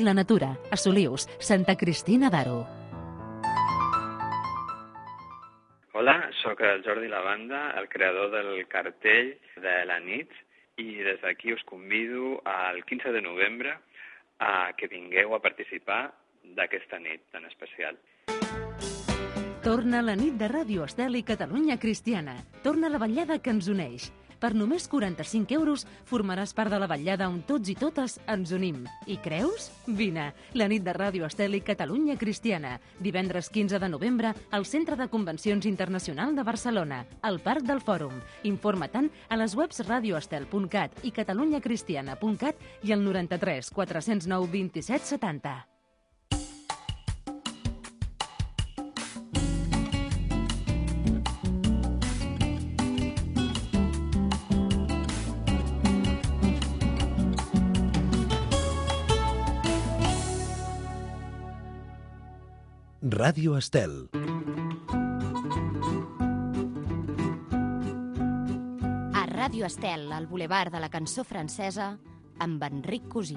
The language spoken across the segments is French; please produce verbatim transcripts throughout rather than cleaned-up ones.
la natura. A Solius, Santa Cristina d'Aro. Hola, sóc el Jordi Lavanda, el creador del cartell de la nit, i des d'aquí us convido al quinze de novembre a que vingueu a participar d'aquesta nit tan especial. Torna la nit de Ràdio Estel i Catalunya Cristiana. Torna la vetllada que ens uneix. Per només quaranta-cinc euros formaràs part de la vetllada on tots i totes ens unim. I creus? Vine! La nit de Ràdio Estel i Catalunya Cristiana. Divendres quinze de novembre al Centre de Convencions Internacional de Barcelona, al Parc del Fòrum. Informa-te'n a les webs radioestel punt cat i catalunyacristiana punt cat i al noranta-tres quatre cents nou vint-i-set setanta. Ràdio Estel. A Ràdio Estel, al Bulevard de la Cançó Francesa, amb Enric Cosí.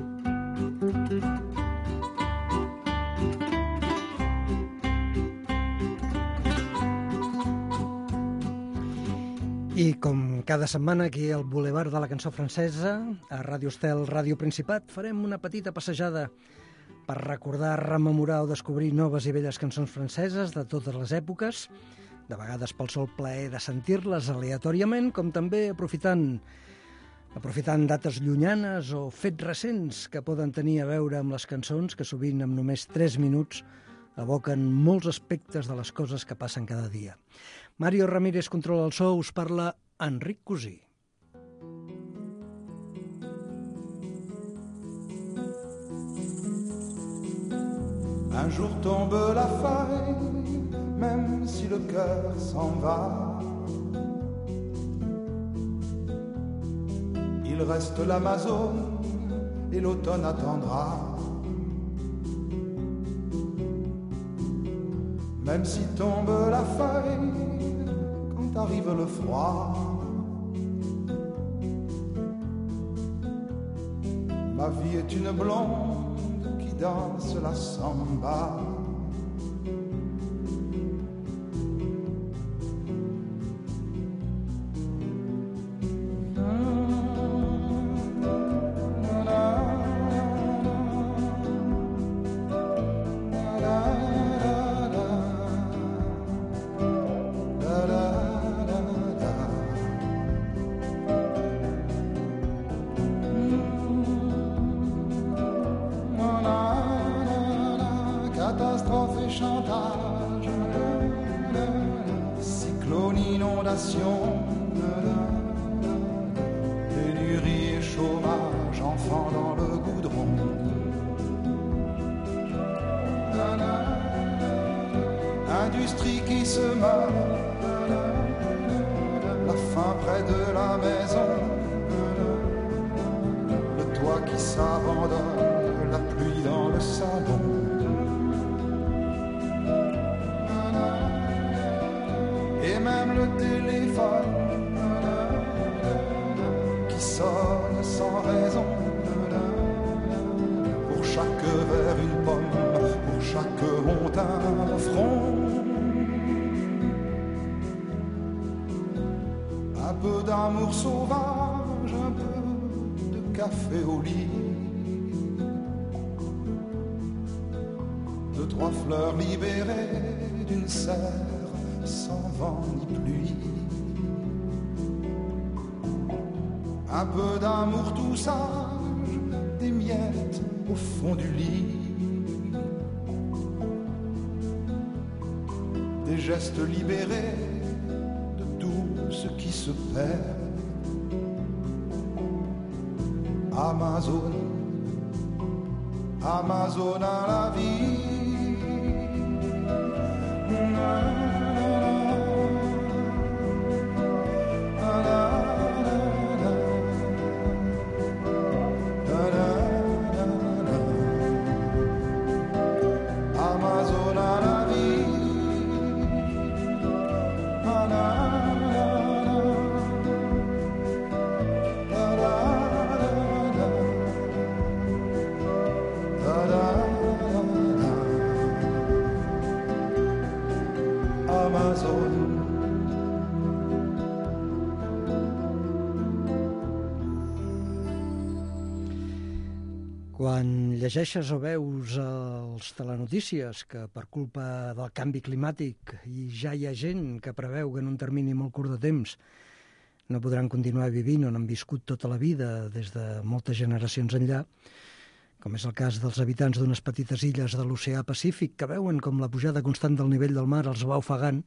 I com cada setmana aquí al Bulevard de la Cançó Francesa, a Ràdio Estel, Ràdio Principat, farem una petita passejada per recordar, rememorar o descobrir noves i velles cançons franceses de totes les èpoques, de vegades pel sol plaer de sentir-les aleatòriament, com també aprofitant, aprofitant dates llunyanes o fets recents que poden tenir a veure amb les cançons, que sovint amb només tres minuts evoquen molts aspectes de les coses que passen cada dia. Mario Ramírez controla el so, us parla Enric Cosí. Un jour tombe la feuille, même si le cœur s'en va. Il reste l'Amazone et l'automne attendra. Même si tombe la feuille, quand arrive le froid, ma vie est une blonde qui danse la samba. Catastrophe et chantage, cyclone, inondation, pénurie et chômage, enfants dans le goudron. Industrie qui se meurt, la faim près de la maison, le toit qui s'abandonne, la pluie dans le salon. Et même le téléphone qui sonne sans raison. Pour chaque verre une pomme, pour chaque honte un front. Un peu d'amour sauvage, un peu de café au lit. Deux, trois fleurs libérées d'une serre sans vent ni pluie. Un peu d'amour tout sage, des miettes au fond du lit. Des gestes libérés de tout ce qui se perd. Amazone, Amazone à la vie. Quan llegeixes o veus els telenotícies que per culpa del canvi climàtic i ja hi ha gent que preveu que en un termini molt curt de temps no podran continuar vivint on han viscut tota la vida des de moltes generacions enllà, com és el cas dels habitants d'unes petites illes de l'oceà Pacífic que veuen com la pujada constant del nivell del mar els va ofegant,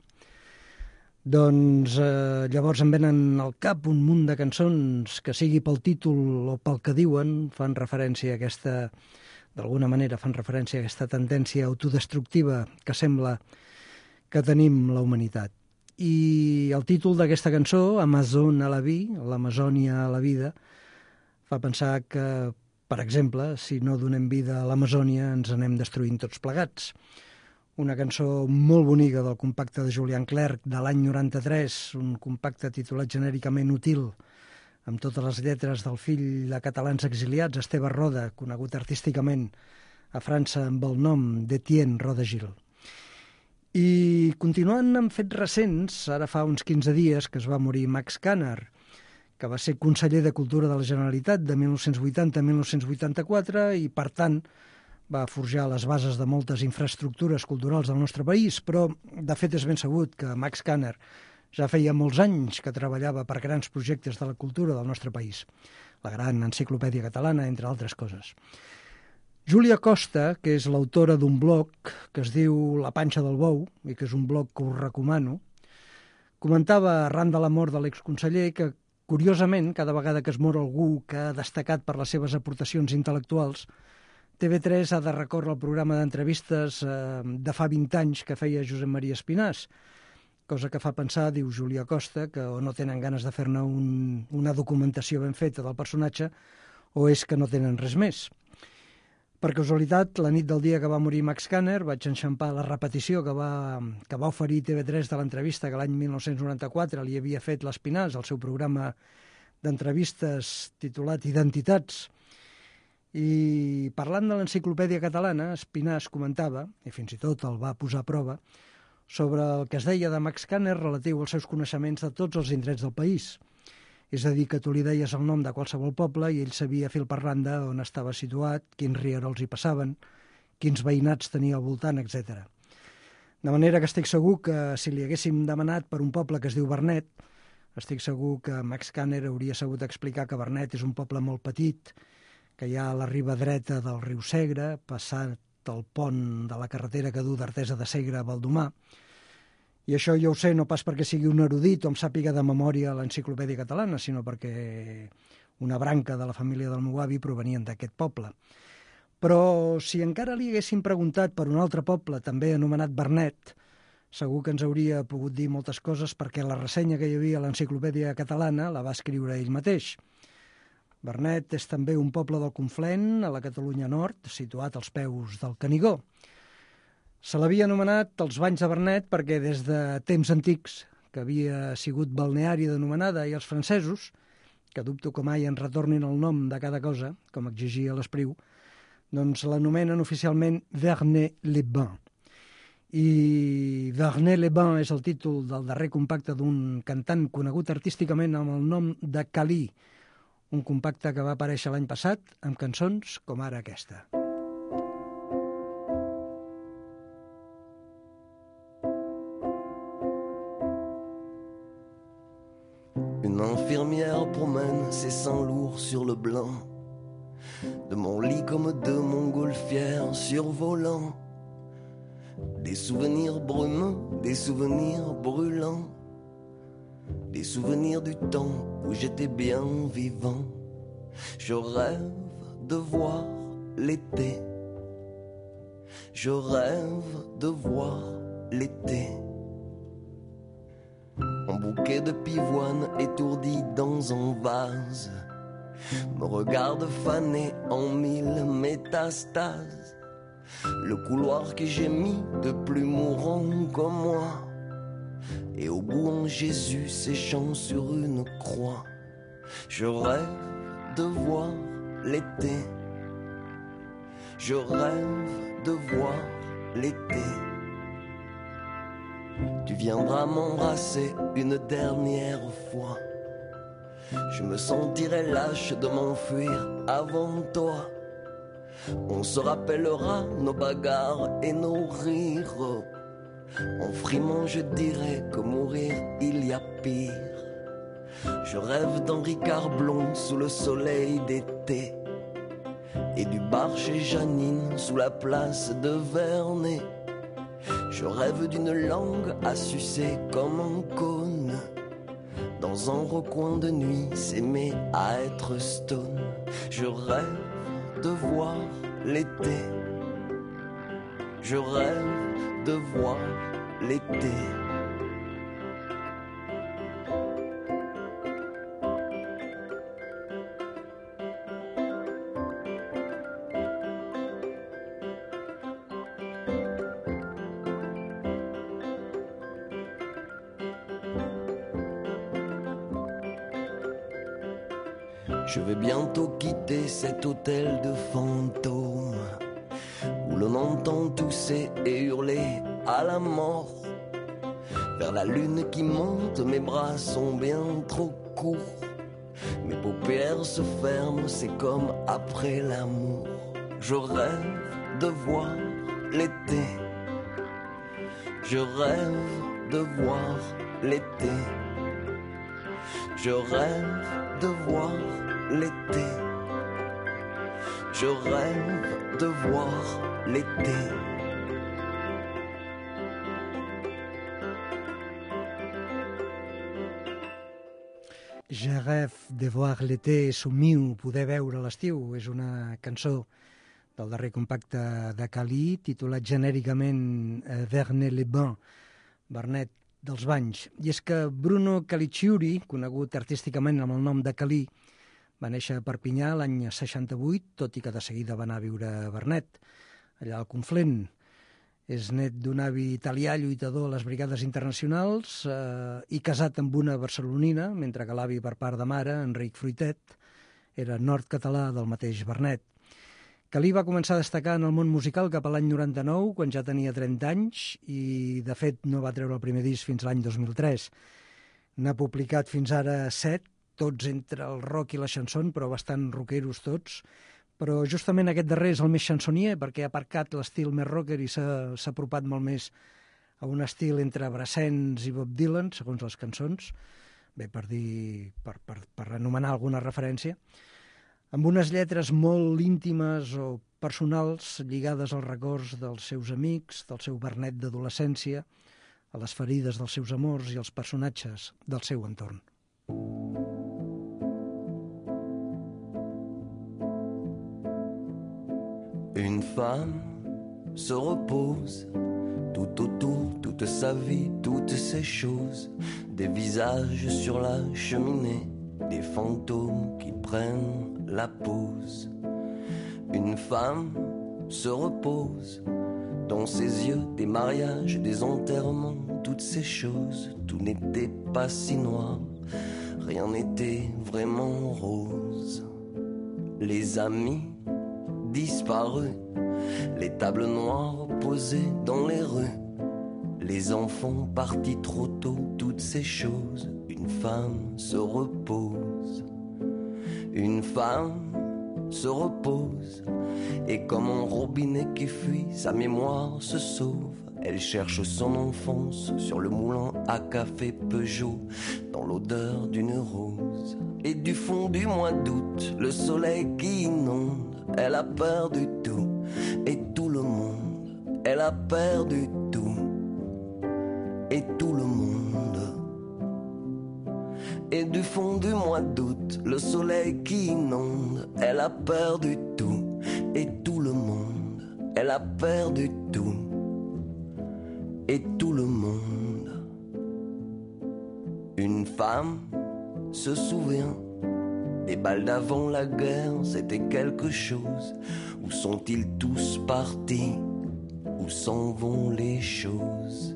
doncs eh, llavors em venen al cap un munt de cançons que, sigui pel títol o pel que diuen, fan referència a aquesta, d'alguna manera fan referència a aquesta tendència autodestructiva que sembla que tenim la humanitat. I el títol d'aquesta cançó, Amazon a la vie, l'Amazònia a la vida, fa pensar que, per exemple, si no donem vida a l'Amazònia ens anem destruint tots plegats. Una cançó molt bonica del compacte de Julian Clerc de l'any noranta-tres, un compacte titulat genèricament Útil, amb totes les lletres del fill de catalans exiliats, Esteve Roda, conegut artísticament a França amb el nom d'Etienne Roda Gil. I continuant amb fets recents, ara fa uns quinze dies que es va morir Max Kanner, que va ser conseller de Cultura de la Generalitat de mil nou-cents vuitanta a mil nou-cents vuitanta-quatre i, per tant, va forjar les bases de moltes infraestructures culturals del nostre país, però de fet és ben sabut que Max Kanner ja feia molts anys que treballava per grans projectes de la cultura del nostre país, la gran enciclopèdia catalana, entre altres coses. Júlia Costa, que és l'autora d'un blog que es diu La panxa del bou, i que és un blog que us recomano, comentava arran de la mort de l'exconseller que, curiosament, cada vegada que es mor algú que ha destacat per les seves aportacions intel·lectuals, T V tres ha de recórrer al programa d'entrevistes eh, de fa vint anys que feia Josep Maria Espinàs, cosa que fa pensar, diu Júlia Costa, que o no tenen ganes de fer-ne un, una documentació ben feta del personatge o és que no tenen res més. Per casualitat, la nit del dia que va morir Max Kanner vaig enxampar la repetició que va, que va oferir T V tres de l'entrevista que l'any mil nou-cents noranta-quatre li havia fet l'Espinàs al seu programa d'entrevistes titulat Identitats. I parlant de l'enciclopèdia catalana, Espinàs comentava, i fins i tot el va posar a prova, sobre el que es deia de Max Kanner relatiu als seus coneixements de tots els indrets del país. És a dir, que tu li deies el nom de qualsevol poble i ell sabia fil per randa on estava situat, quins rierols hi passaven, quins veïnats tenia al voltant, etcètera. De manera que estic segur que si li haguéssim demanat per un poble que es diu Vernet, estic segur que Max Kanner hauria sabut explicar que Vernet és un poble molt petit, que hi ha a la riba dreta del riu Segre, passant el pont de la carretera que du d'Artesa de Segre a Baldomar. I això jo ho sé no pas perquè sigui un erudit o em sàpiga de memòria l'enciclopèdia catalana, sinó perquè una branca de la família del meu avi provenien d'aquest poble. Però si encara li haguéssim preguntat per un altre poble, també anomenat Vernet, segur que ens hauria pogut dir moltes coses perquè la ressenya que hi havia a l'enciclopèdia catalana la va escriure ell mateix. Vernet és també un poble del Conflent, a la Catalunya Nord, situat als peus del Canigó. Se l'havia anomenat els Banys de Vernet perquè des de temps antics, que havia sigut balneari d'anomenada, i els francesos, que dubto que mai en retornin el nom de cada cosa, com exigia l'Espriu, doncs l'anomenen oficialment Vernet-les-Bains. I Vernet-les-Bains és el títol del darrer compacte d'un cantant conegut artísticament amb el nom de Cali, un compacte que va aparèixer l'any passat amb cançons com ara aquesta. Une infirmière promène ses seins lourds sur le blanc de mon lit comme de montgolfière survolant des souvenirs brumeux, des souvenirs brûlants, des souvenirs du temps où j'étais bien vivant. Je rêve de voir l'été. Je rêve de voir l'été. Un bouquet de pivoine étourdi dans un vase me regarde fané en mille métastases. Le couloir que j'ai mis de plus mourant comme moi, et au bout en Jésus séchant sur une croix. Je rêve de voir l'été. Je rêve de voir l'été. Tu viendras m'embrasser une dernière fois. Je me sentirai lâche de m'enfuir avant toi. On se rappellera nos bagarres et nos rires. En frimant, je dirais que mourir, il y a pire. Je rêve d'Henri Carblon sous le soleil d'été et du bar chez Janine sous la place de Vernet. Je rêve d'une langue à sucer comme un cône. Dans un recoin de nuit, s'aimer à être stone. Je rêve de voir l'été. Je rêve de voir l'été. Je vais bientôt quitter cet hôtel de fantômes où l'on entend tousser et hurler à la mort. Vers la lune qui monte, mes bras sont bien trop courts. Mes paupières se ferment, c'est comme après l'amour. Je rêve de voir l'été. Je rêve de voir l'été. Je rêve de voir l'été. Je rêve de voir l'été. Je rêve de voir l'été, somio poder veure l'estiu. És una cançó del darrer compacte de Cali, titulat genèricament Vernet-les-Bains, Vernet dels Banys. I és que Bruno Calicciuri, conegut artísticament amb el nom de Calí, va néixer a Perpinyà l'any seixanta-vuit, tot i que de seguida va anar a viure a Vernet, allà al Conflent. És net d'un avi italià lluitador a les brigades internacionals eh, i casat amb una barcelonina, mentre que l'avi per part de mare, Enric Fruitet, era nord-català del mateix Vernet. Calí va començar a destacar en el món musical cap a l'any noranta-nou, quan ja tenia trenta anys, i de fet no va treure el primer disc fins l'any dos mil tres. N'ha publicat fins ara set, tots entre el rock i la chanson, però bastant rockeros tots. Però justament aquest darrer és el més chansonier, perquè ha aparcat l'estil més rocker i s'ha apropat molt més a un estil entre Brassens i Bob Dylan, segons les cançons, bé, per dir, per, per, per anomenar alguna referència, amb unes lletres molt íntimes o personals lligades als records dels seus amics, del seu Vernet d'adolescència, a les ferides dels seus amors i als personatges del seu entorn. Une femme se repose tout autour, toute sa vie, toutes ces choses, des visages sur la cheminée, des fantômes qui prennent la pause. Une femme se repose dans ses yeux, des mariages, des enterrements, toutes ces choses. Tout n'était pas si noir, rien n'était vraiment rose. Les amis disparus, les tables noires posées dans les rues, les enfants partis trop tôt, toutes ces choses. Une femme se repose. Une femme se repose, et comme un robinet qui fuit, sa mémoire se sauve. Elle cherche son enfance sur le moulin à café Peugeot, dans l'odeur d'une rose. Et du fond du mois d'août, le soleil qui inonde, elle a perdu tout, et tout le monde. Elle a perdu tout, et tout le monde. Et du fond du mois d'août, le soleil qui inonde, elle a perdu tout, et tout le monde. Elle a perdu tout, et tout le monde. Une femme se souvient des balles d'avant la guerre, c'était quelque chose. Où sont-ils tous partis? Où s'en vont les choses?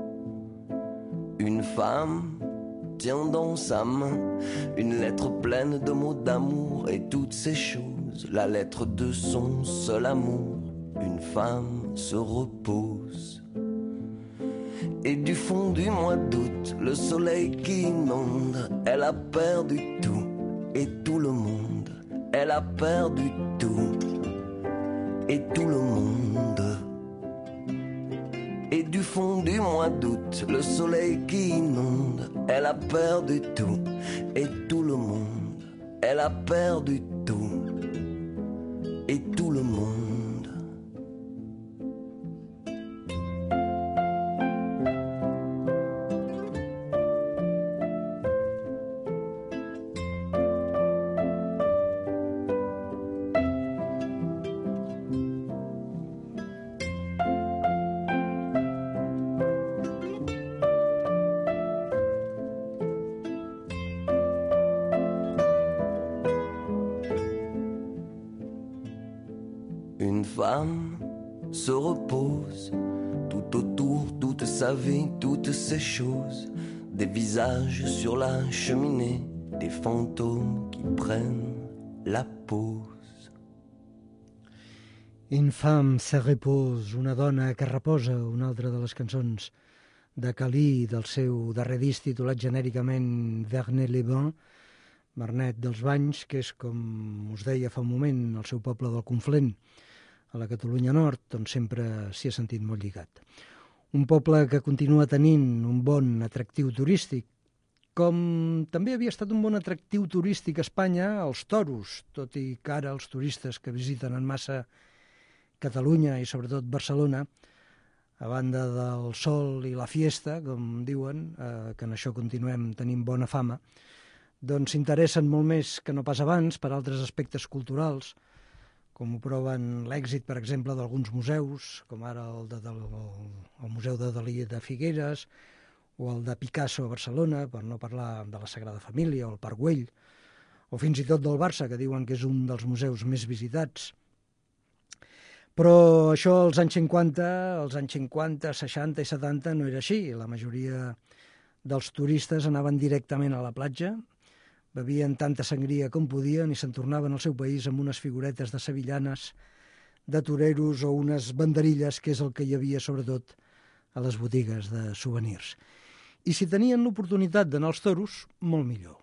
Une femme tient dans sa main une lettre pleine de mots d'amour et toutes ces choses. La lettre de son seul amour. Une femme se repose. Et du fond du mois d'août, le soleil qui inonde, elle a perdu tout, et tout le monde. Elle a perdu tout, et tout le monde. Et du fond du mois d'août, le soleil qui inonde, elle a perdu tout, et tout le monde. Elle a perdu tout, et tout le monde. Une femme se repose tout autour, toute sa vie, toutes ces choses. Des visages sur la cheminée, des fantômes qui prennent la pause. Une femme se repose, una dona que reposa, una altra de les cançons de Cali, del seu darrer disc titulat genèricament Vernet-les-Bains, Vernet dels Banys, que és, com us deia fa un moment, el seu poble del Conflent, a la Catalunya Nord, on sempre s'hi ha sentit molt lligat. Un poble que continua tenint un bon atractiu turístic, com també havia estat un bon atractiu turístic a Espanya, els toros, tot i que ara els turistes que visiten en massa Catalunya i sobretot Barcelona, a banda del sol i la fiesta, com diuen, eh, que en això continuem tenint bona fama, doncs s'interessen molt més que no pas abans per altres aspectes culturals, com ho proven l'èxit, per exemple, d'alguns museus, com ara el, de, del, el Museu de Dalí de Figueres o el de Picasso a Barcelona, per no parlar de la Sagrada Família o el Parc Güell, o fins i tot del Barça, que diuen que és un dels museus més visitats. Però això als anys cinquanta, als anys cinquanta, seixanta i setanta no era així. La majoria dels turistes anaven directament a la platja, bevien tanta sangria com podien i se'n tornaven al seu país amb unes figuretes de sevillanes, de toreros o unes banderilles, que és el que hi havia sobretot a les botigues de souvenirs. I si tenien l'oportunitat d'anar als toros, molt millor.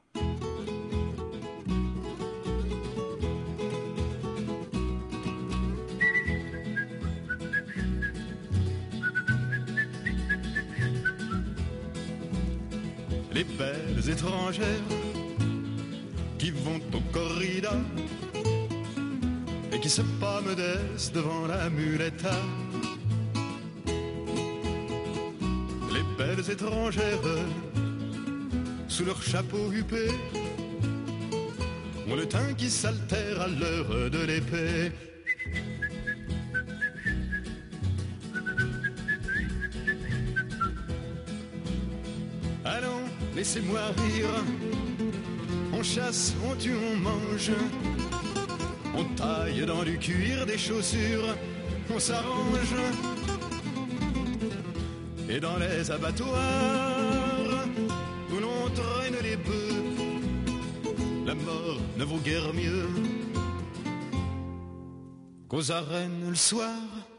Les belles étrangères qui vont au corrida et qui se pâment devant la muleta. Les belles étrangères sous leur chapeau huppé ont le teint qui s'altère à l'heure de l'épée. Allons, laissez-moi rire. On chasse, on tue, on mange. On taille dans du cuir des chaussures. On s'arrange. Et dans les abattoirs où l'on traîne les bœufs, la mort ne vaut guère mieux qu'aux arènes le soir.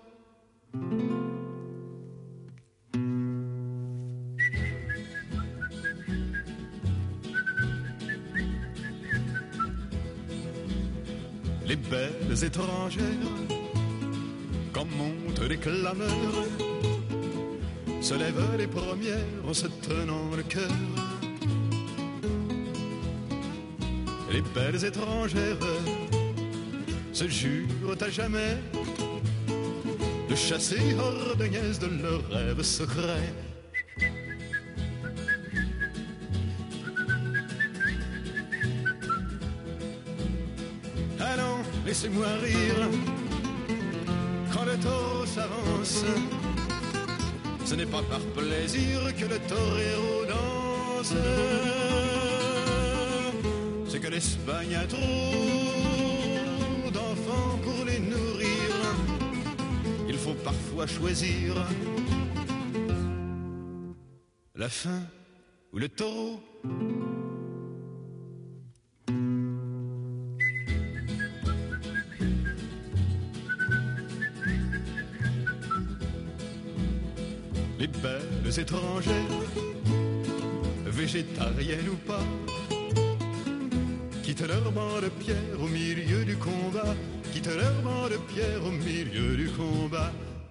Les belles étrangères, comme montent les clameurs, se lèvent les premières en se tenant le cœur. Les belles étrangères se jurent à jamais de chasser hors de niaise de leurs rêves secrets. Allons, laissez-moi rire quand le taureau s'avance. Ce n'est pas par plaisir que le torero danse. C'est que l'Espagne a trop d'enfants pour les nourrir. Il faut parfois choisir la faim ou le taureau. Les belles étrangères, végétariennes ou pas, quittent leur banc de pierre au milieu du combat, quittent leurs bancs de pierre au milieu du combat.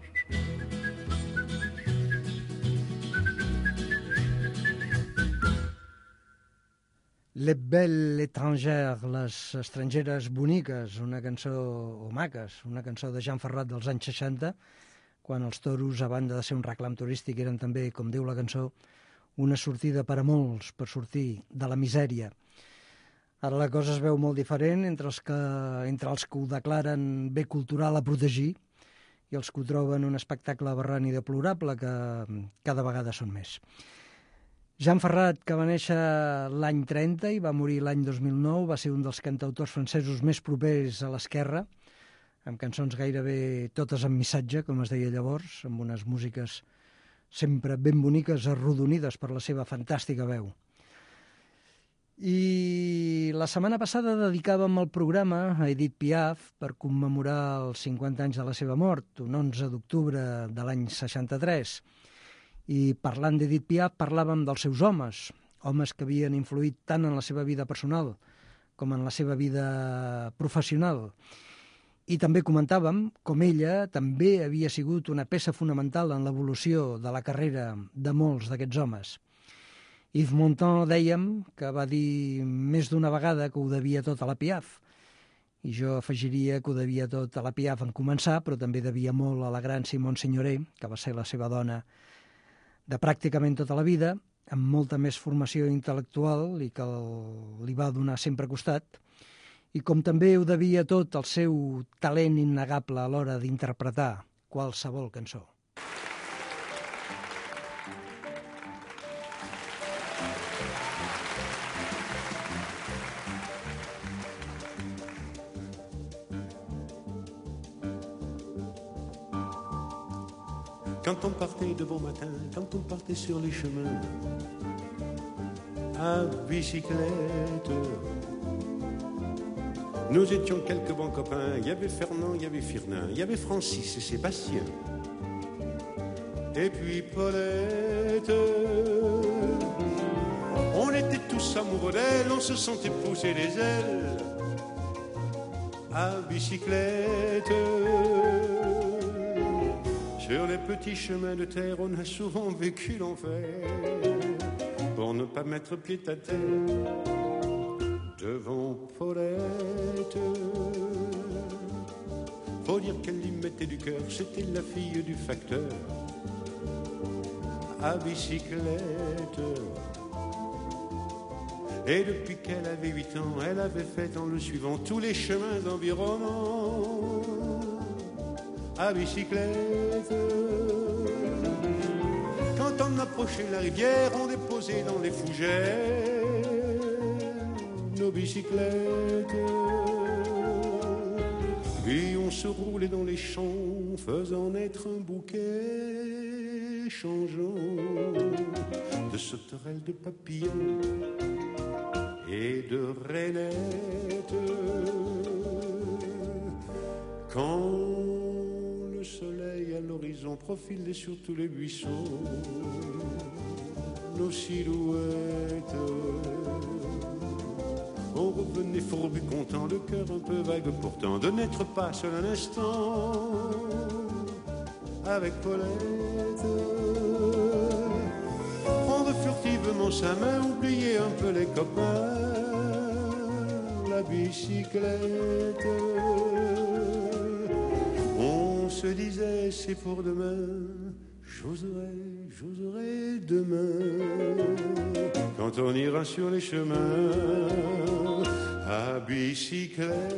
Les belles étrangères, les estrangeres boniques, una cançó, o maques, una cançó de Jean Ferrat dels anys seixanta, quan els toros, a banda de ser un reclam turístic, eren també, com diu la cançó, una sortida per a molts, per sortir de la misèria. Ara la cosa es veu molt diferent entre els que, entre els que ho declaren bé cultural a protegir i els que ho troben un espectacle aberrant i deplorable, que cada vegada són més. Jean Ferrat, que va néixer l'any trenta i va morir l'any dos mil nou, va ser un dels cantautors francesos més propers a l'esquerra, amb cançons gairebé totes amb missatge, com es deia llavors, amb unes músiques sempre ben boniques, arrodonides per la seva fantàstica veu. I la setmana passada dedicàvem el programa a Edith Piaf per commemorar els cinquanta anys de la seva mort, un onze d'octubre de l'any seixanta-tres. I parlant d'Edith Piaf parlàvem dels seus homes, homes que havien influït tant en la seva vida personal com en la seva vida professional. I també comentàvem com ella també havia sigut una peça fonamental en l'evolució de la carrera de molts d'aquests homes. Yves Montand, dèiem, que va dir més d'una vegada que ho devia tot a la Piaf. I jo afegiria que ho devia tot a la Piaf en començar, però també devia molt a la gran Simone Signoret, que va ser la seva dona de pràcticament tota la vida, amb molta més formació intel·lectual i que li va donar sempre costat, i com també ho devia tot el seu talent innegable a l'hora d'interpretar qualsevol cançó. Quand on partait de bon matin, quand on partait sur les chemins, à bicyclette, nous étions quelques bons copains. Il y avait Fernand, il y avait Firnin, il y avait Francis et Sébastien, et puis Paulette. On était tous amoureux d'elle, on se sentait pousser les ailes à bicyclette. Sur les petits chemins de terre, on a souvent vécu l'enfer pour ne pas mettre pied à terre devant Paulette. Faut dire qu'elle y mettait du cœur, c'était la fille du facteur à bicyclette. Et depuis qu'elle avait huit ans, elle avait fait en le suivant tous les chemins environnants à bicyclette. Quand on approchait la rivière, on déposait dans les fougères nos bicyclettes. Puis on se roulait dans les champs, faisant naître un bouquet changeant de sauterelles, de papillons et de rainettes. Quand le soleil à l'horizon profilait sur tous les buissons nos silhouettes, on revenait fourbu content, le cœur un peu vague pourtant, de n'être pas seul un instant avec Paulette. Prendre furtivement sa main, oublier un peu les copains, la bicyclette. On se disait c'est pour demain, j'oserai, j'oserai demain, quand on ira sur les chemins à bicyclette.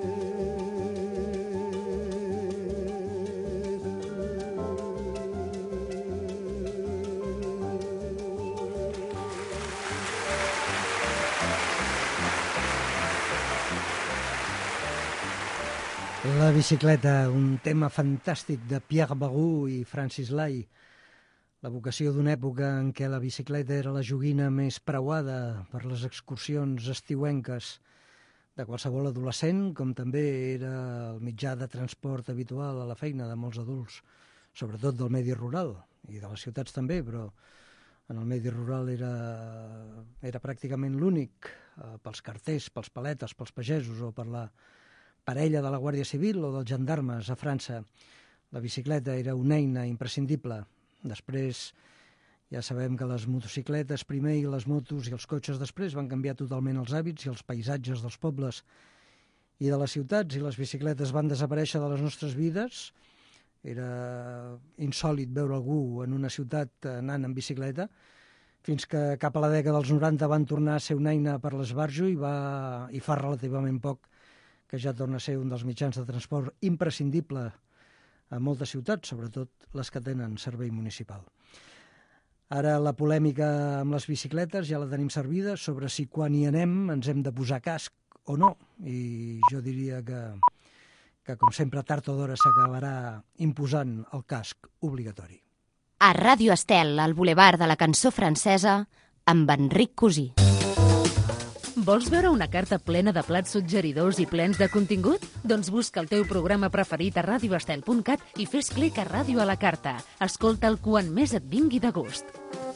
La bicicleta, un tema fantàstic de Pierre Barou i Francis Lai. La vocació d'una època en què la bicicleta era la joguina més preuada per les excursions estiuenques de qualsevol adolescent, com també era el mitjà de transport habitual a la feina de molts adults, sobretot del medi rural, i de les ciutats també, però en el medi rural era, era pràcticament l'únic, eh, pels carters, pels paletes, pels pagesos o per la, parella de la Guàrdia Civil o dels gendarmes a França. La bicicleta era una eina imprescindible. Després ja sabem que les motocicletes primer i les motos i els cotxes després van canviar totalment els hàbits i els paisatges dels pobles i de les ciutats, i les bicicletes van desaparèixer de les nostres vides. Era insòlit veure algú en una ciutat anant en bicicleta, fins que cap a la dècada dels noranta van tornar a ser una eina per l'esbarjo i, va, i fa relativament poc que ja torna a ser un dels mitjans de transport imprescindible a moltes ciutats, sobretot les que tenen servei municipal. Ara la polèmica amb les bicicletes ja la tenim servida sobre si quan hi anem ens hem de posar casc o no, i jo diria que, que com sempre, tard o d'hora s'acabarà imposant el casc obligatori. A Ràdio Estel, al Boulevard de la Cançó Francesa, amb Enric Cosí. Vols veure una carta plena de plats suggeridors i plens de contingut? Doncs busca el teu programa preferit a radio estel punt cat i fes clic a Ràdio a la carta. Escolta'l quan més et vingui de gust.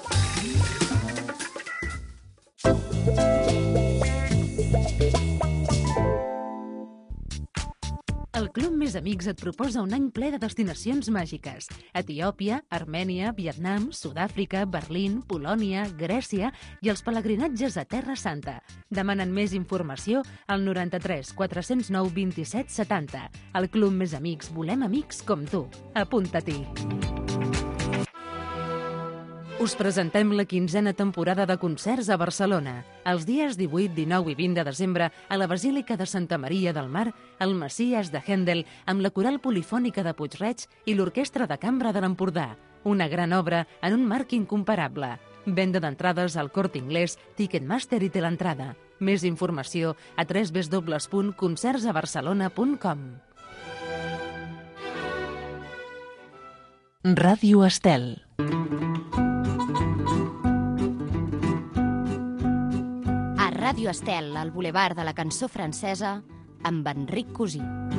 El Club Més Amics et proposa un any ple de destinacions màgiques. Etiòpia, Armènia, Vietnam, Sud-àfrica, Berlín, Polònia, Grècia i els pelegrinatges a Terra Santa. Demanen més informació al noranta-tres quatre-cents nou vint-i-set setanta. El Club Més Amics, volem amics com tu. Apunta-t'hi. Us presentem la quinzena temporada de concerts a Barcelona. Els dies divuit, dinou i vint de desembre, a la Basílica de Santa Maria del Mar, el Messies de Händel, amb la Coral Polifònica de Puig-reig i l'Orquestra de Cambra de l'Empordà. Una gran obra en un marc incomparable. Venda d'entrades al Corte Inglés, Ticketmaster i té l'entrada. Més informació a w w w punt concerts a barcelona punt com. Ràdio Estel. Ràdio Estel, al Boulevard de la Cançó Francesa, amb Enric Cosí.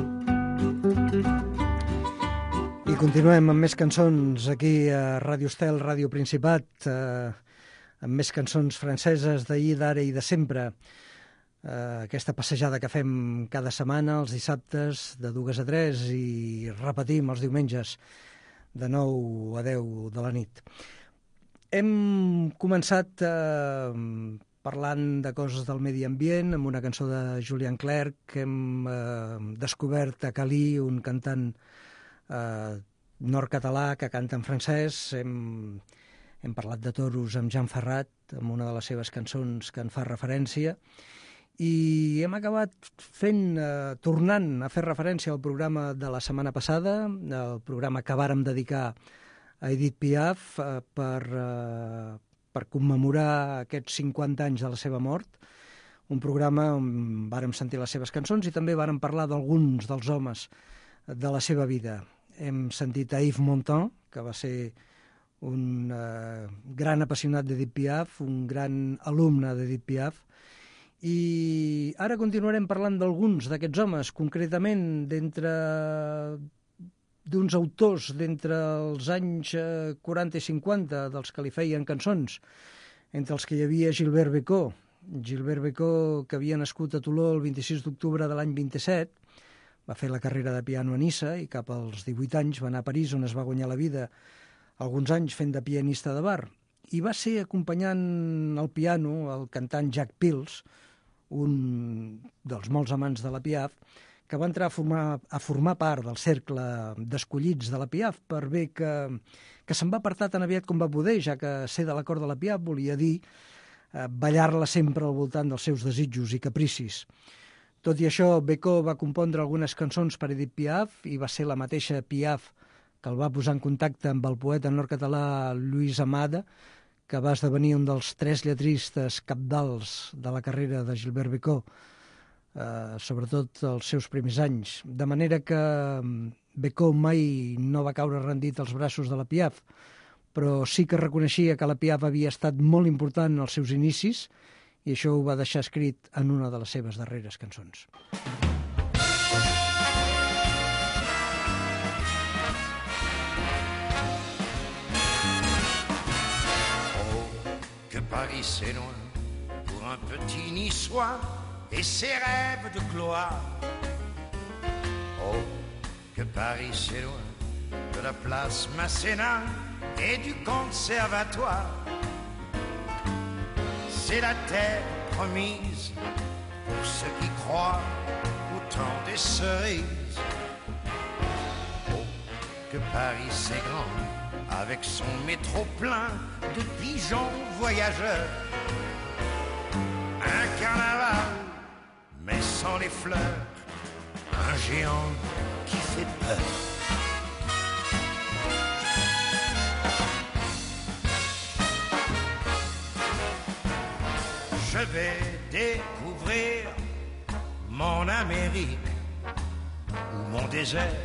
I continuem amb més cançons aquí a Ràdio Estel, Ràdio Principat, eh, amb més cançons franceses d'ahir, d'ara i de sempre. Eh, aquesta passejada que fem cada setmana, els dissabtes, de dues a tres, i repetim els diumenges, de nou a deu de la nit. Hem començat eh, parlant de coses del medi ambient, amb una cançó de Julien Clerc. Hem eh, descobert a Cali, un cantant eh, nord-català que canta en francès. Hem, hem parlat de toros amb Jean Ferrat, amb una de les seves cançons que en fa referència. I hem acabat fent, eh, tornant a fer referència al programa de la setmana passada, el programa que vàrem dedicar a Edith Piaf eh, per... Eh, per commemorar aquests cinquanta anys de la seva mort, un programa on vàrem sentir les seves cançons i també vàrem parlar d'alguns dels homes de la seva vida. Hem sentit a Yves Montand, que va ser un eh, gran apassionat d'Edith Piaf, un gran alumne d'Edith Piaf, i ara continuarem parlant d'alguns d'aquests homes, concretament d'entre d'uns autors d'entre els anys quaranta i cinquanta, dels que li feien cançons, entre els que hi havia Gilbert Bécaud. Gilbert Bécaud, que havia nascut a Toló el vint-i-sis d'octubre de l'any vint-i-set, va fer la carrera de piano a Niça i cap als divuit anys va anar a París, on es va guanyar la vida alguns anys fent de pianista de bar. I va ser acompanyant al piano el cantant Jacques Pils, un dels molts amants de la Piaf, que va entrar a formar, a formar part del cercle d'escollits de la Piaf, per bé que, que se'n va apartar tan aviat com va poder, ja que ser de la cort de la Piaf volia dir eh, ballar-la sempre al voltant dels seus desitjos i capricis. Tot i això, Bécaud va compondre algunes cançons per Edith Piaf i va ser la mateixa Piaf que el va posar en contacte amb el poeta nord-català Lluís Amada, que va esdevenir un dels tres lletristes cabdals de la carrera de Gilbert Bécaud, Uh, sobretot els seus primers anys, de manera que Bécaud mai no va caure rendit als braços de la Piaf, però sí que reconeixia que la Piaf havia estat molt important als seus inicis i això ho va deixar escrit en una de les seves darreres cançons. Oh, que Paris c'est loin pour un petit niçois et ses rêves de gloire. Oh, que Paris c'est loin de la place Masséna et du conservatoire. C'est la terre promise pour ceux qui croient au temps des cerises. Oh, que Paris c'est grand, avec son métro plein de pigeons voyageurs. Un carnaval, mais sans les fleurs, un géant qui fait peur. Je vais découvrir mon Amérique ou mon désert.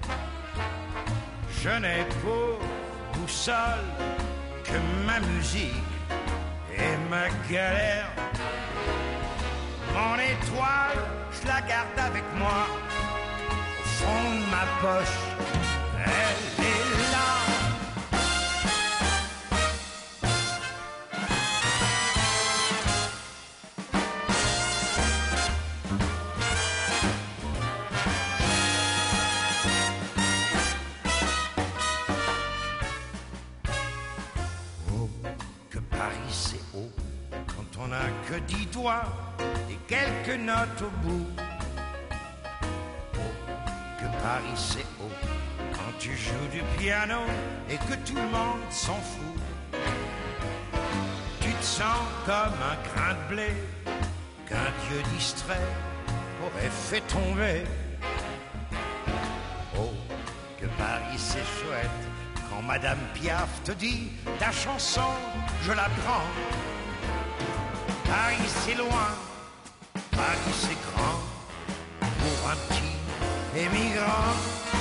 Je n'ai pour boussole que ma musique et ma galère. Mon étoile, je la garde avec moi. Au fond de ma poche, elle est là. Que dix doigts et quelques notes au bout. Oh, que Paris c'est haut quand tu joues du piano et que tout le monde s'en fout. Tu te sens comme un grain de blé qu'un dieu distrait aurait fait tomber. Oh, que Paris c'est chouette quand Madame Piaf te dit ta chanson, je la prends. Paris c'est loin, Paris c'est grand, pour un petit émigrant.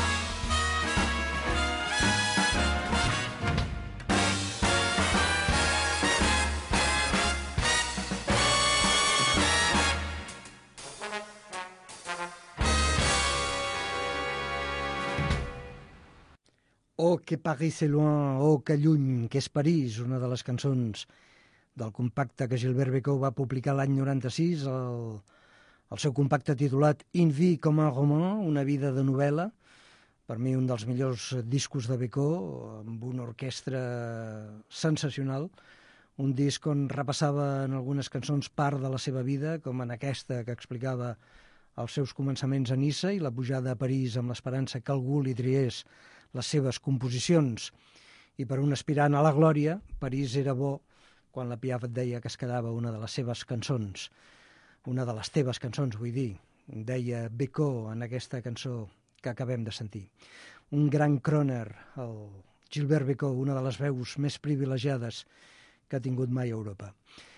Oh, que Paris c'est loin, oh, que lluny, que és París, una de les cançons del compacte que Gilbert Bécaud va publicar l'any noranta-sis, el, el seu compacte titulat Une vie comme un roman, una vida de novel·la, per mi un dels millors discos de Bécaud, amb una orquestra sensacional, un disc on repassava en algunes cançons part de la seva vida, com en aquesta que explicava els seus començaments a Niça i la pujada a París amb l'esperança que algú li triés les seves composicions. I per un aspirant a la glòria, París era bo quan la Piaf et deia que es quedava una de les seves cançons, una de les teves cançons, vull dir, deia Bécaud en aquesta cançó que acabem de sentir. Un gran crooner, el Gilbert Bécaud, una de les veus més privilegiades que ha tingut mai a Europa.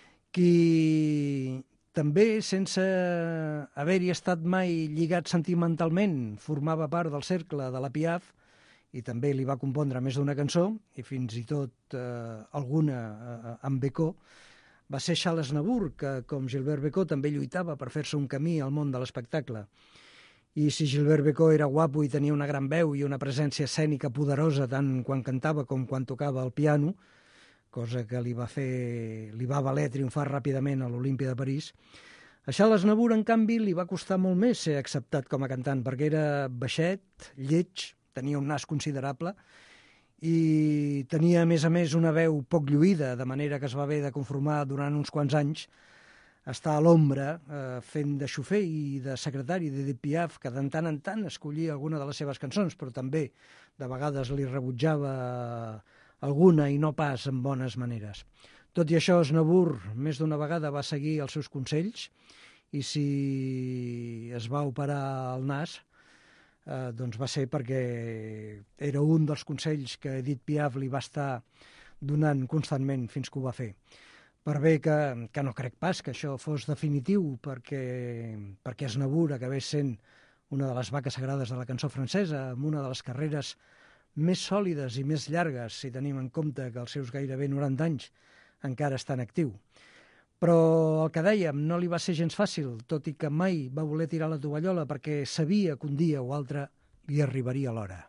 Qui també, sense haver-hi estat mai lligat sentimentalment, formava part del cercle de la Piaf, i també li va compondre més d'una cançó, i fins i tot eh, alguna eh, amb Bécaud, va ser Charles Aznavour, que, com Gilbert Bécaud, també lluitava per fer-se un camí al món de l'espectacle. I si Gilbert Bécaud era guapo i tenia una gran veu i una presència escènica poderosa tant quan cantava com quan tocava el piano, cosa que li va fer, li va valer triomfar ràpidament a l'Olímpia de París, a Charles Aznavour, en canvi, li va costar molt més ser acceptat com a cantant, perquè era baixet, lleig, tenia un nas considerable i tenia, a més a més, una veu poc lluïda, de manera que es va haver de conformar durant uns quants anys estar a l'ombra eh, fent de xofer i de secretari d'Edith Piaf, que de tant en tant escollia alguna de les seves cançons, però també de vegades li rebutjava alguna i no pas amb bones maneres. Tot i això, Aznavour més d'una vegada va seguir els seus consells i si es va operar el nas, Eh, doncs va ser perquè era un dels consells que Edith Piaf li va estar donant constantment fins que ho va fer. Per bé que, que no crec pas que això fos definitiu perquè, perquè Aznavour acabés sent una de les vaques sagrades de la cançó francesa, amb una de les carreres més sòlides i més llargues, si tenim en compte que els seus gairebé noranta anys encara estan en actiu. Però el que dèiem no li va ser gens fàcil, tot i que mai va voler tirar la tovallola perquè sabia que un dia o altre li arribaria l'hora.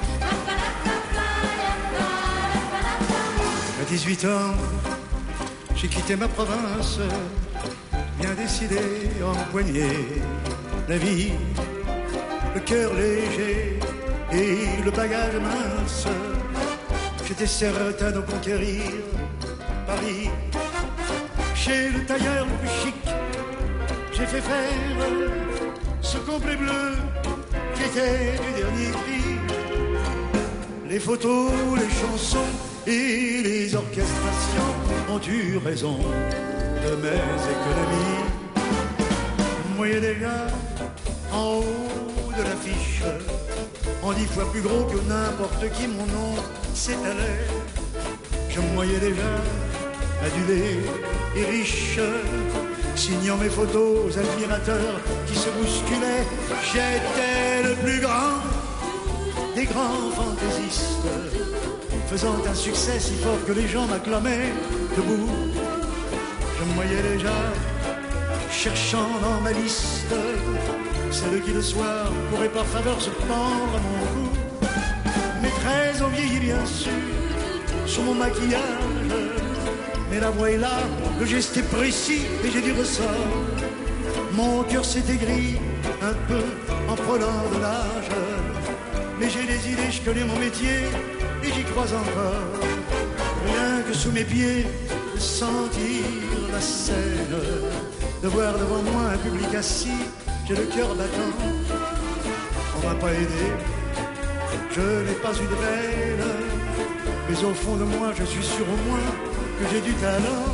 À dix-huit ans, j'ai quitté ma province, bien décidé à empoigner la vie, le cœur léger et le bagage mince. J'étais certain de conquérir Paris. Chez le tailleur le plus chic, j'ai fait faire ce complet bleu qui était du dernier cri. Les photos, les chansons et les orchestrations ont eu raison de mes économies. Vous voyez déjà en haut de l'affiche, en dix fois plus gros que n'importe qui, mon nom s'étalait. Je me voyais déjà adulé et riche, signant mes photos aux admirateurs qui se bousculaient. J'étais le plus grand des grands fantaisistes, faisant un succès si fort que les gens m'acclamaient debout. Je me voyais déjà cherchant dans ma liste celle qui le soir pourrait par faveur se prendre à mon cou. Mes traits ont vieilli bien sûr sur mon maquillage, mais la voix est là, le geste est précis et j'ai du ressort. Mon cœur s'est aigri un peu en prenant de l'âge, mais j'ai des idées, je connais mon métier et j'y crois encore. Rien que sous mes pieds, de sentir la scène, de voir devant moi un public assis, j'ai le cœur battant. On m'a pas aidé, je n'ai pas eu de peine, mais au fond de moi, je suis sûr au moins que j'ai du talent.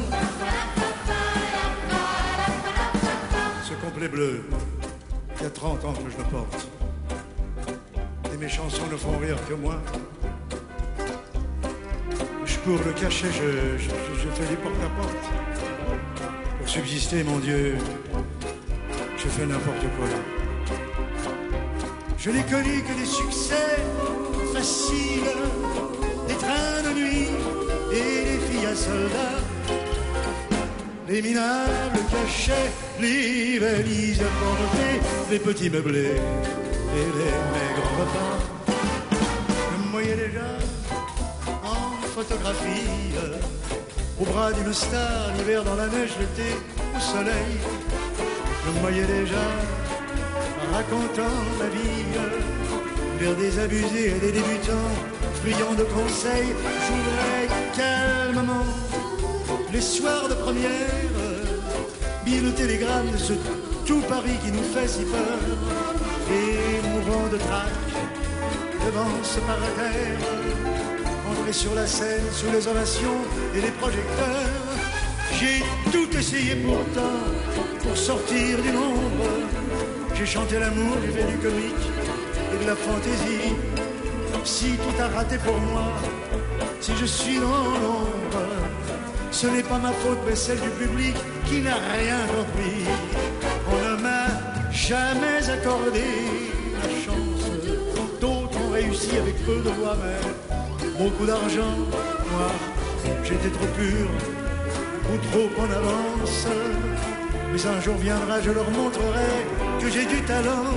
Ce complet bleu, il y a trente ans que je le porte, et mes chansons ne font rire que moi. Je cours le cachet, je, je, je fais du porte-à-porte. Pour subsister, mon Dieu, je fais n'importe quoi. Je n'ai connu que des succès faciles, des trains de nuit et des filles à soldats, les minables cachets, les valises à porter, les petits meublés et les maigres repas. Je me voyais déjà en photographie, au bras d'une star, l'hiver dans la neige, l'été au soleil. Je me voyais déjà racontant ma vie vers des abusés et des débutants, friands de conseils. J'ouvrais calmement les soirs de première, bien le télégramme de ce tout Paris qui nous fait si peur, et mourant de trac devant ce parterre, entrer sur la scène sous les ovations et les projecteurs. J'ai tout essayé pourtant pour sortir du nombre. J'ai chanté l'amour, j'ai fait du comique et de la fantaisie. Si tout a raté pour moi, si je suis dans l'ombre, ce n'est pas ma faute mais celle du public qui n'a rien compris. On ne m'a jamais accordé la chance, d'autres ont réussi avec peu de voix, mais beaucoup d'argent. Moi, j'étais trop pur ou trop en avance, mais un jour viendra, je leur montrerai que j'ai du talent.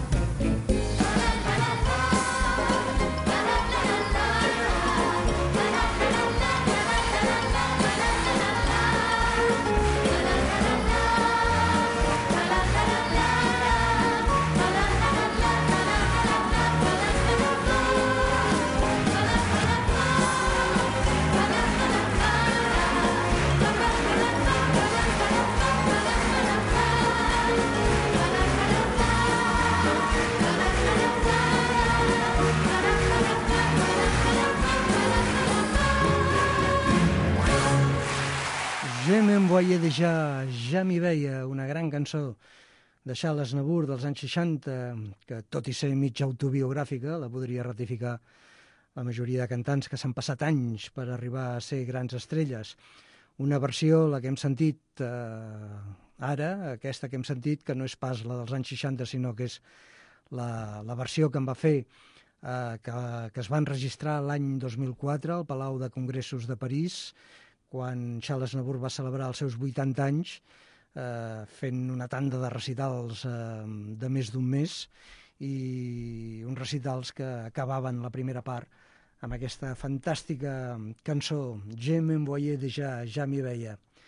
Je me'n voyais déjà, ja m'hi veia, una gran cançó de Charles Aznavour dels anys seixanta, que tot i ser mig autobiogràfica, la podria ratificar la majoria de cantants que s'han passat anys per arribar a ser grans estrelles. Una versió, la que hem sentit eh, ara, aquesta que hem sentit, que no és pas la dels anys seixanta, sinó que és la, la versió que en va fer, eh, que, que es va enregistrar l'any dos mil quatre al Palau de Congressos de París, quan Charles Aznavour va celebrar els seus vuitanta anys, eh, fent una tanda de recitals eh, de més d'un mes, i uns recitals que acabaven la primera part amb aquesta fantàstica cançó, Je me'n voyais déjà, ja m'hi veia.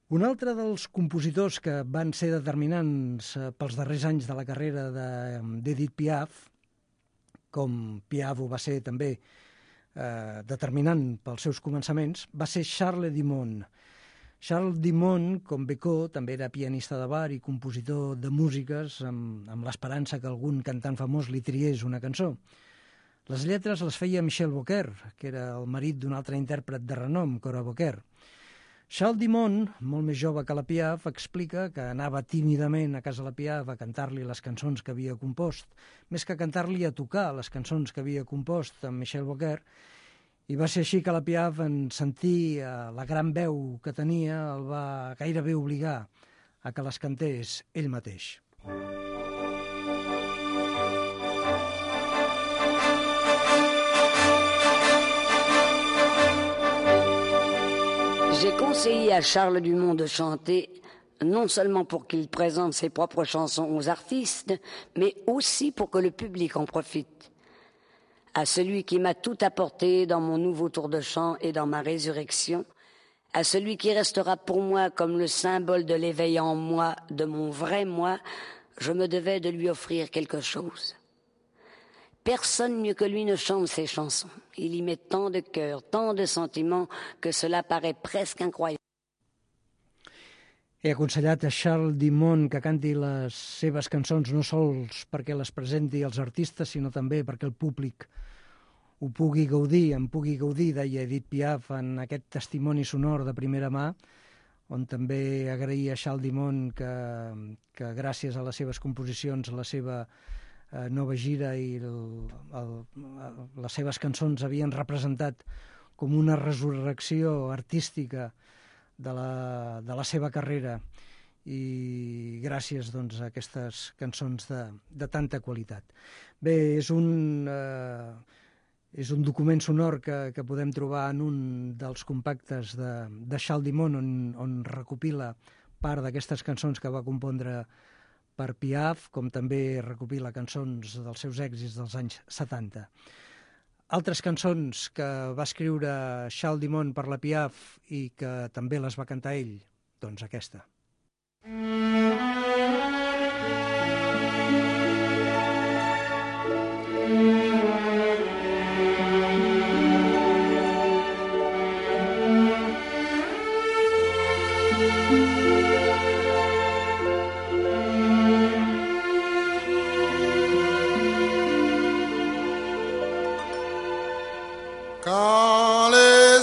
Un altre dels compositors que van ser determinants pels darrers anys de la carrera d'Edith Piaf, com Piaf ho va ser també eh, determinant pels seus començaments, va ser Charles Dumont. Charles Dumont, com Becó, també era pianista de bar i compositor de músiques amb, amb l'esperança que algun cantant famós li triés una cançó. Les lletres les feia Michel Beaucaire, que era el marit d'un altre intèrpret de renom, Cora Beaucaire. Charles Dumont, molt més jove que la Piaf, explica que anava tímidament a casa la Piaf a cantar-li les cançons que havia compost, més que cantar-li a tocar les cançons que havia compost amb Michel Beaucaire, i va ser així que la Piaf, en sentir la gran veu que tenia, el va gairebé obligar a que les cantés ell mateix. J'ai conseillé à Charles Dumont de chanter, non seulement pour qu'il présente ses propres chansons aux artistes, mais aussi pour que le public en profite. À celui qui m'a tout apporté dans mon nouveau tour de chant et dans ma résurrection, à celui qui restera pour moi comme le symbole de l'éveil en moi, de mon vrai moi, je me devais de lui offrir quelque chose. Personne mieux que lui ne chante ses chansons. Il y met tant de cœur, tant de sentiments, que cela paraît presque incroyable. He aconsellat a Charles Dumont que canti les seves cançons no sols perquè les presenti als artistes, sinó també perquè el públic ho pugui gaudir, en pugui gaudir, deia Edith Piaf en aquest testimoni sonor de primera mà, on també agraïa a Charles Dumont que, que gràcies a les seves composicions, a la seva eh, nova gira i el, el, les seves cançons havien representat com una resurrecció artística de la, de la seva carrera, i gràcies doncs, a aquestes cançons de, de tanta qualitat. Bé, és un, eh, és un document sonor que, que podem trobar en un dels compactes de, de Charles Dumont, on, on recopila part d'aquestes cançons que va compondre per Piaf, com també recopila cançons dels seus èxits dels anys setanta. Altres cançons que va escriure Charles Dumont per la Piaf i que també les va cantar ell, doncs aquesta. Quand les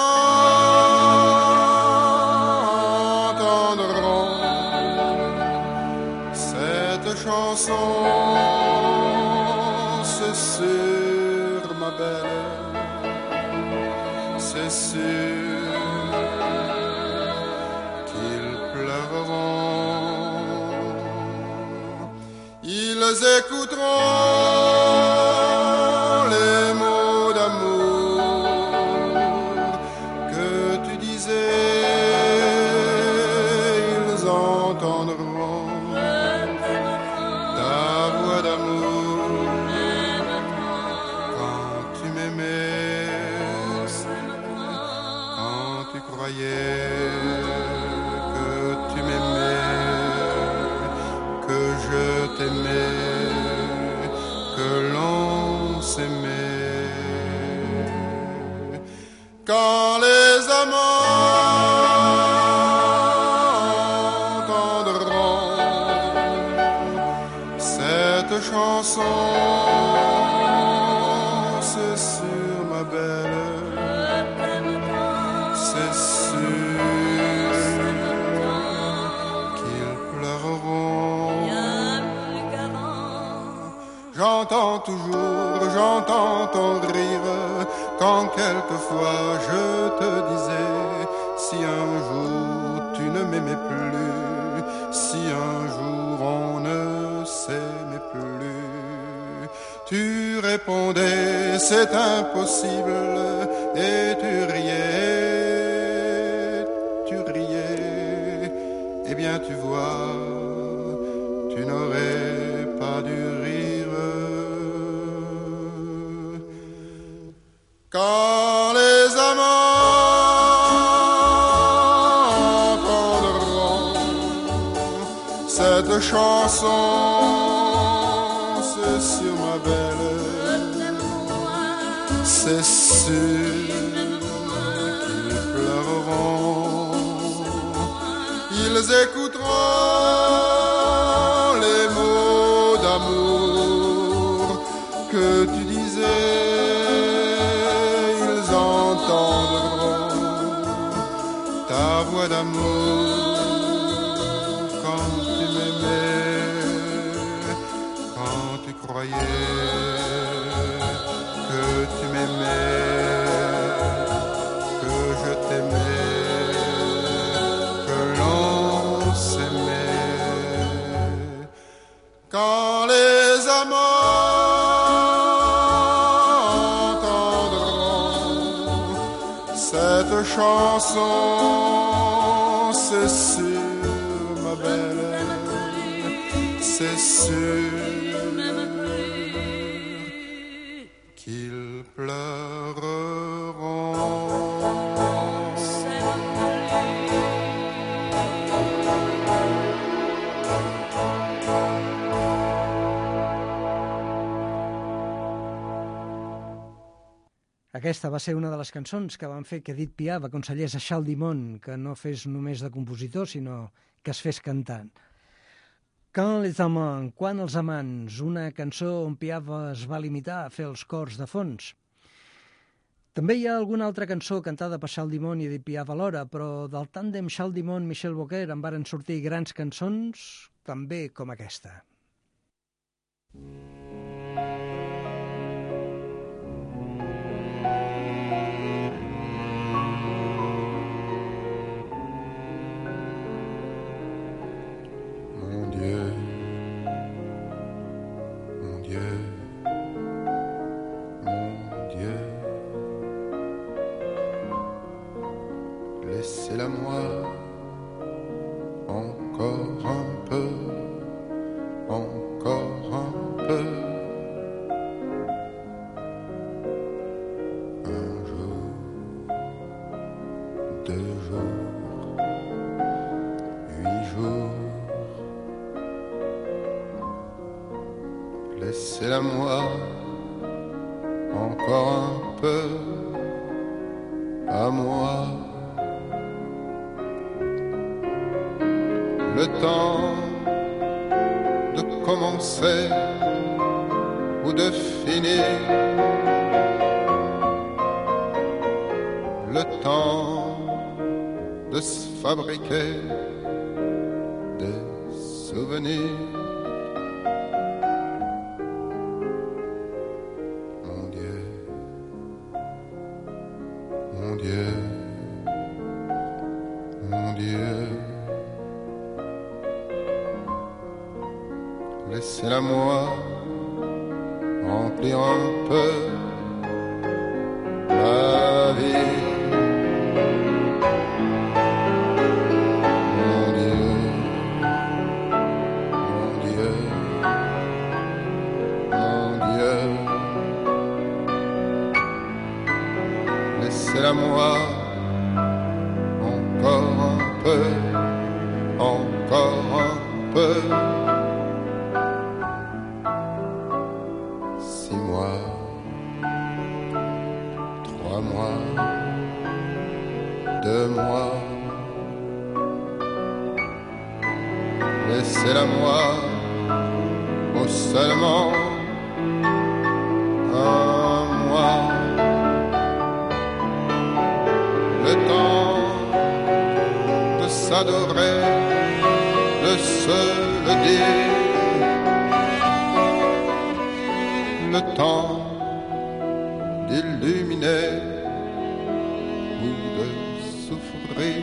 amants entendront cette chanson, c'est sûr, ma belle, c'est sûr qu'ils pleureront. Ils écouteront les mots d'amour quand les amants entendront cette chanson, c'est sûr, ma belle, c'est sûr qu'ils pleureront. J'entends toujours, j'entends ton rire, quand quelquefois je te disais, si un jour tu ne m'aimais plus, si un jour on ne s'aimait plus, tu répondais c'est impossible, et tu riais, tu riais, eh bien tu vois, tu n'aurais pas dû rire. Quand les amants entendront cette chanson, c'est sur ma belle, c'est sûr qu'ils pleureront, ils écouteront les mots d'amour que tu disais, ils entendront ta voix d'amour. Que tu m'aimais, que je t'aimais, que l'on s'aimait. Quand les amants entendront cette chanson, c'est sûr, ma belle, c'est sûr. Aquesta va ser una de les cançons que van fer que Edith Piaf aconsellés a Charles Dimon que no fes només de compositor, sinó que es fes cantant. Quand les amants, quan els amants, una cançó on Piaf es va limitar a fer els cors de fons. També hi ha alguna altra cançó cantada per Charles Dimon i Edith Piaf alhora, però del tàndem Charles Dimon-Michel Bouquet en varen sortir grans cançons, també com aquesta. Mon Dieu, mon Dieu, mon Dieu, laissez-la moi encore un peu, encore un peu. Un jour, deux jours, huit jours. Laissez-la moi encore un peu à moi. Le temps de commencer ou de finir. Le temps de se fabriquer des souvenirs. Laissez-la moi remplir un peu ma vie. Mon Dieu, mon Dieu, mon Dieu. Laissez-la moi encore un peu, encore un peu. Laissez-la moi pour seulement un mois. Le temps de s'adorer, de se le dire. Le temps d'illuminer ou de souffrir.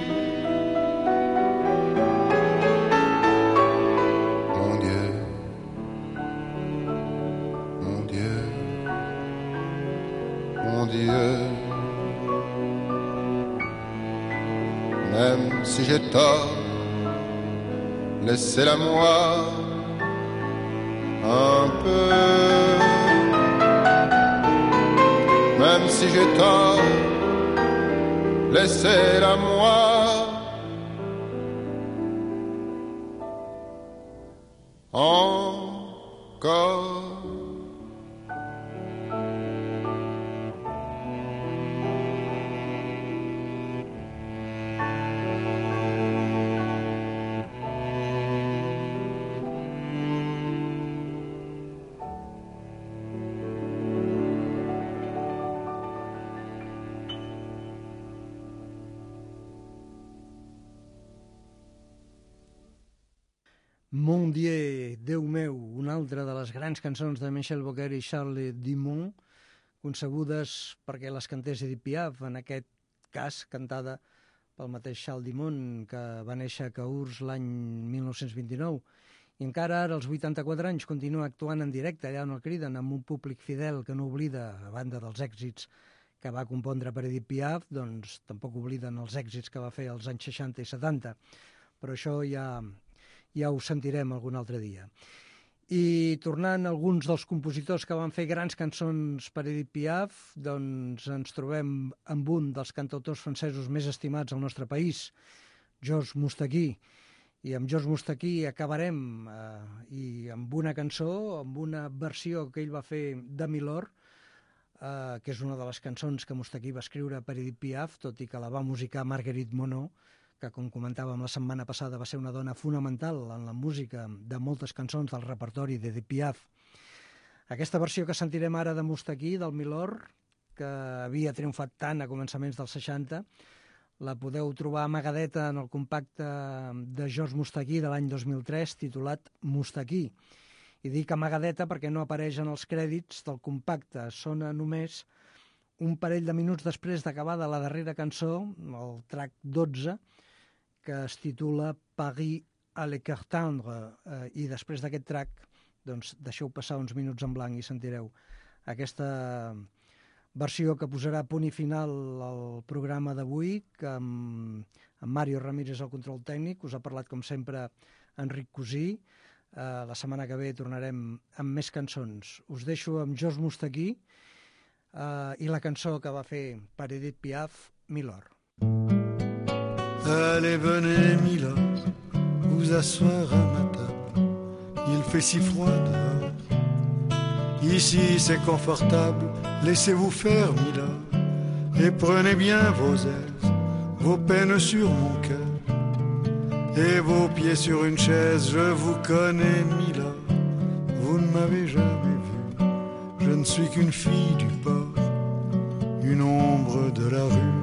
Même si j'ai tort, laissez-la moi un peu. Même si j'ai tort, laissez-la moi encore. Mon Dieu, Déu meu, una altra de les grans cançons de Michel Bouquet i Charles Dumont, concebudes perquè les cantés Edith Piaf, en aquest cas cantada pel mateix Charles Dumont, que va néixer a Cahors l'any mil nou-cents vint-i-nou, i encara ara, als vuitanta-quatre anys, continua actuant en directe allà on el criden, amb un públic fidel que no oblida, a banda dels èxits que va compondre per Edith Piaf, doncs tampoc obliden els èxits que va fer als anys seixanta i setanta, però això ja... ja ho sentirem algun altre dia. I tornant a alguns dels compositors que van fer grans cançons per Edith Piaf, doncs ens trobem amb un dels cantautors francesos més estimats al nostre país, Georges Moustaki. I amb Georges Moustaki acabarem eh, i amb una cançó, amb una versió que ell va fer de Milord, eh, que és una de les cançons que Moustaki va escriure per Edith Piaf, tot i que la va musicar Marguerite Monod, que, com comentàvem la setmana passada, va ser una dona fonamental en la música de moltes cançons del repertori d'Edith Piaf. Aquesta versió que sentirem ara de Moustaki, del Milord, que havia triomfat tant a començaments dels seixanta, la podeu trobar amagadeta en el compacte de Georges Moustaki de l'any dos mil tres, titulat Moustaki. I dic amagadeta perquè no apareix en els crèdits del compacte, sona només un parell de minuts després d'acabada la darrera cançó, el track dotze, que es titula Paris à l'écart tendre, eh, i després d'aquest track, doncs deixeu passar uns minuts en blanc i sentireu aquesta versió que posarà punt i final al programa d'avui, que amb, amb Mario Ramírez al control tècnic, us ha parlat com sempre Enric Cosí. Eh, la setmana que ve tornarem amb més cançons. Us deixo amb Georges Moustaki eh, i la cançó que va fer per Edith Piaf, Milord. Allez, venez, Milord, vous asseoir à ma table. Il fait si froid dehors. Ici, c'est confortable. Laissez-vous faire, Milord, et prenez bien vos aises, vos peines sur mon cœur, et vos pieds sur une chaise. Je vous connais, Milord, vous ne m'avez jamais vu. Je ne suis qu'une fille du port, une ombre de la rue.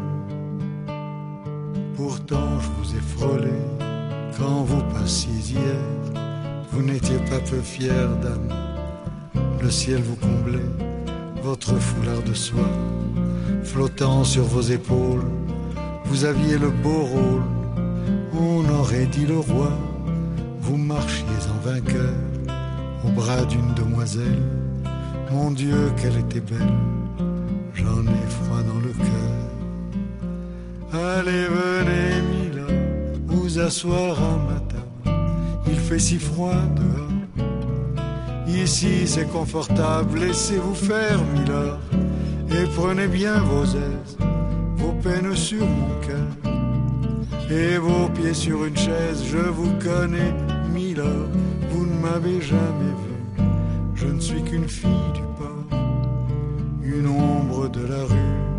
Pourtant je vous ai frôlé quand vous passiez hier. Vous n'étiez pas peu fière, dame. Le ciel vous comblait, votre foulard de soie flottant sur vos épaules. Vous aviez le beau rôle, on aurait dit le roi. Vous marchiez en vainqueur au bras d'une demoiselle. Mon Dieu, qu'elle était belle, j'en ai froid dans le cœur. Allez, venez, Milord, vous asseoir à ma table. Il fait si froid dehors. Ici, c'est confortable. Laissez-vous faire, Milord, et prenez bien vos aises, vos peines sur mon cœur, et vos pieds sur une chaise. Je vous connais, Milord, vous ne m'avez jamais vu. Je ne suis qu'une fille du port, une ombre de la rue.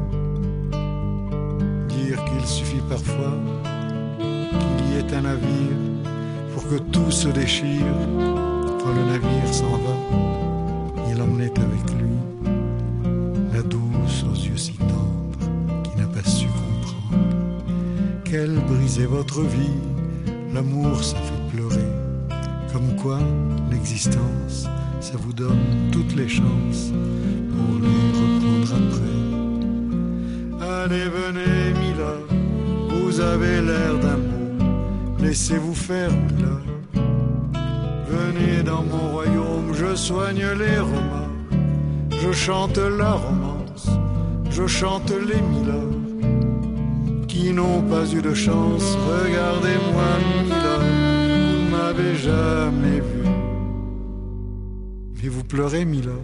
Qu'il suffit parfois qu'il y ait un navire pour que tout se déchire. Quand le navire s'en va, il emmenait avec lui la douce aux yeux si tendres qui n'a pas su comprendre qu'elle brisait votre vie. L'amour, ça fait pleurer. Comme quoi, l'existence, ça vous donne toutes les chances pour les reprendre après. Allez, venez, Milord, vous avez l'air d'un mot. Laissez-vous faire, Milord. Venez dans mon royaume, je soigne les remords. Je chante la romance, je chante les Milords qui n'ont pas eu de chance. Regardez-moi, Milord, vous ne m'avez jamais vu. Mais vous pleurez, Milord.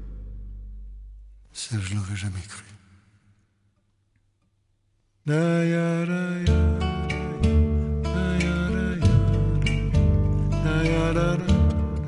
Ça, je l'aurais jamais cru. Da ya da ya da ya da ya da ya da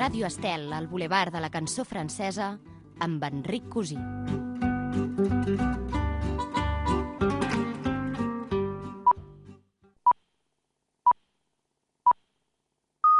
Ràdio Estel, al Boulevard de la Cançó Francesa, amb Enric Cosí.